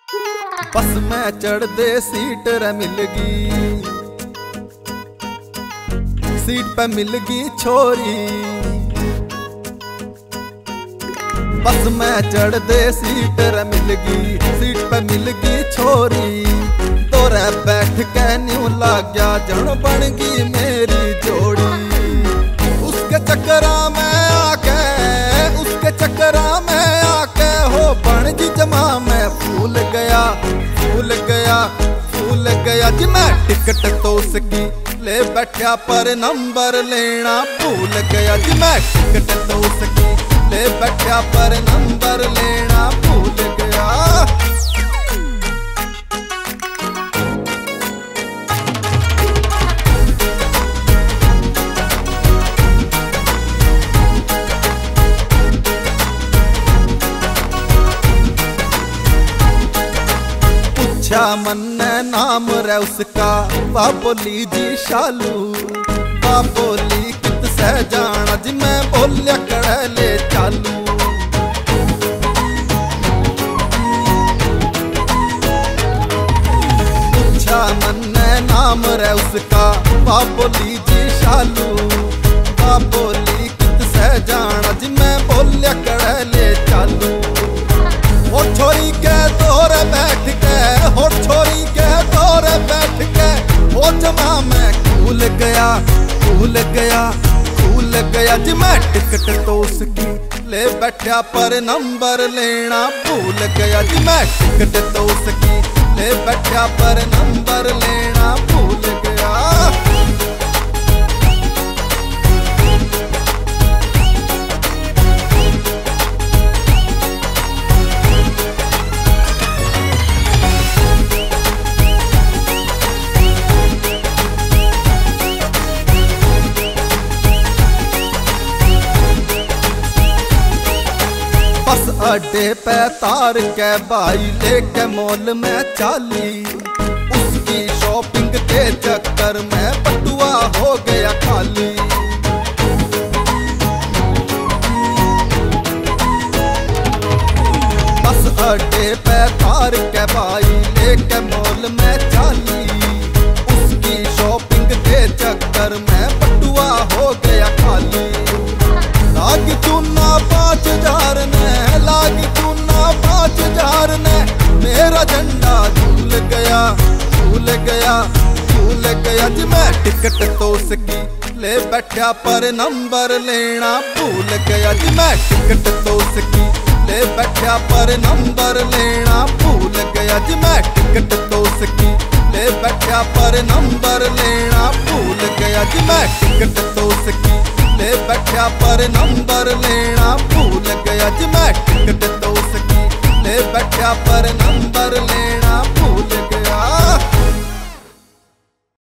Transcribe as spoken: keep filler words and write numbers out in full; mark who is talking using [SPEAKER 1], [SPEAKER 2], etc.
[SPEAKER 1] बस मैं चढ़दे सीट रे मिलगी, सीट पे मिलगी छोरी। बस मैं चढ़दे सीट रे मिलगी, सीट पे मिलगी छोरी। तोरे बैठ के न्यू लाग गया जन बन गई मेरी जोड़ी। उसके चक्करा में आके, उसके चक्करा में आके हो बन जी जमा मैं फूल गया, फूल गया, फूल गया जी मैं। टिकट तो उसकी ले बैठा पर नंबर लेना भूल गया जी मैं। टिकट तो उसकी ले बैठा पर नंबर लेना भूल गया। पूछा मन्ने नाम रे उसका, वा बोली जी शालू। वा बोली कित से जाना जी मैं बोलिया कड़े चालू। पूछा मन्ने नाम रे उसका, वा बोली जी शालू। वा बोली कित से जाना जी मैं बोलिया कड़े चालू। हो छोरी के दौर बैठ के, हो छोरी के दौर बैठ के हो जमा मैं भूल गया, भूल गया, भूल गया जी मैं। टिकट तो उसकी ले बैठा पर नंबर लेना भूल गया जी मैं। टिकट तो उसकी ले बैठा पर नंबर लेना भूल गया। बस अड्डे पे तार के भाई लेके मॉल में चाली। उसकी शॉपिंग के चक्कर में बटुआ हो गया खाली। बस अड्डे पे तार के भाई लेके मॉल में चाली। उसकी शॉपिंग के चक्कर में बटुआ हो गया खाली। लागी चूना पाँच हजार ने, लागी चूना पाँच हजार ने मेरा झंडा झूल गया, झूल गया, झूल गया जी मैं। टिकट तो उसकी ले बैठा पर नंबर लेना भूल गया जी मैं। टिकट तो उसकी ले बैठा पर नंबर लेना भूल गया जी मैं। टिकट तो उसकी ले बैठा पर नंबर लेना भूल गया जी मैं। टिकट तो उसकी ले बैठा पर नंबर लेना भूल गया जी मैं। टिकट तो उसकी ले बैठा पर नंबर लेना